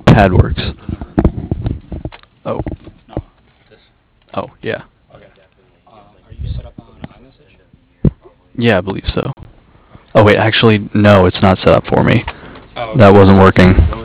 pad works. Oh, No, this. oh, yeah. Okay. Are you set up on iMessage? Yeah, I believe so. Oh, wait, actually, no, it's not set up for me. Oh, That okay. wasn't working.